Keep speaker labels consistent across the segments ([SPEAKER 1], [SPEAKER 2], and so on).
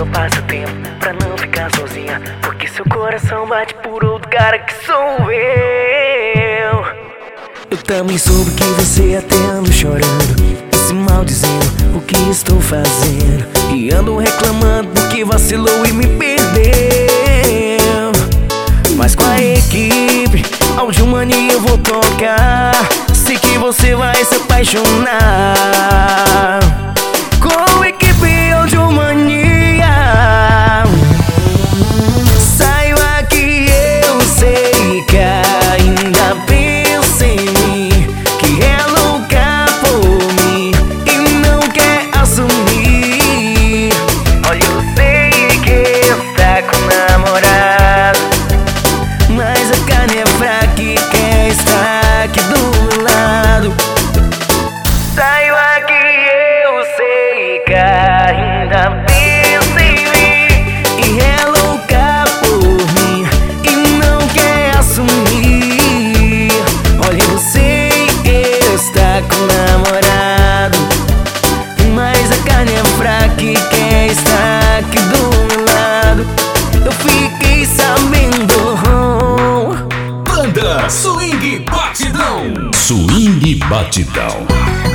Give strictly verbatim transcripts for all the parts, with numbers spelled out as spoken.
[SPEAKER 1] só passa tempo pra não ficar sozinha, porque seu coração bate por outro cara que sou eu. Eu também soube que você até anda chorando e se maldizendo o que estou fazendo, e ando reclamando porque vacilou e me perdeu. Mas com a equipe Audio Mania eu vou tocar, sei que você vai se apaixonar. Com a equipe Audio Mania, saiba que eu sei que ainda pensa em mim, que é louca por mim e não quer assumir. Olha, eu sei que está com namorado, mas a carne é fraca e quer estar aqui do meu lado. Saiba que eu sei que ainda pensa em mim e é louca por mim e não quer assumir. Olha, eu sei que está com namorado, mas a carne é fraca e quer estar aqui do meu lado. Eu fiquei sabendo.
[SPEAKER 2] Banda Swing Batidão. Swing Batidão.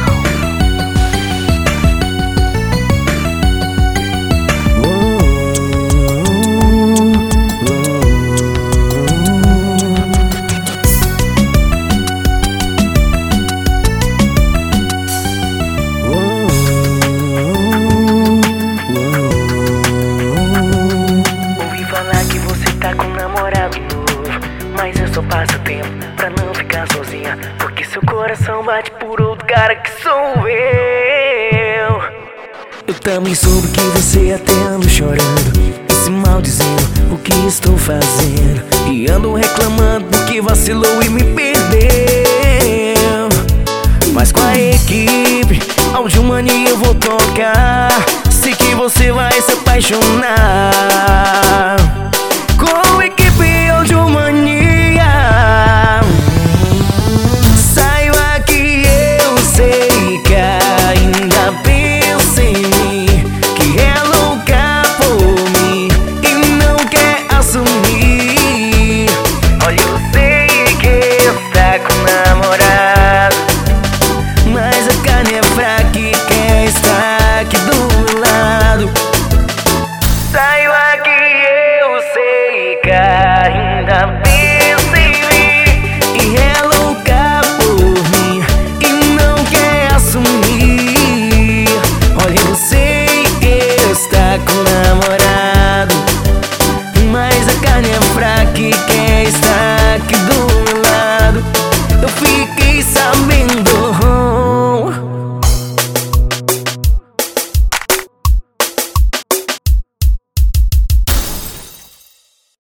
[SPEAKER 1] Ouvi falar que você tá com um namorado novo, mas eu só passo tempo pra não ficar sozinha, porque seu coração bate por outro cara que sou eu. Eu também soube que você até anda chorando e se maldizendo o que estou fazendo, e ando reclamando porque vacilou e me perdeu. Mas com a equipe Audio Mania eu vou tocar, sei que você vai se apaixonar.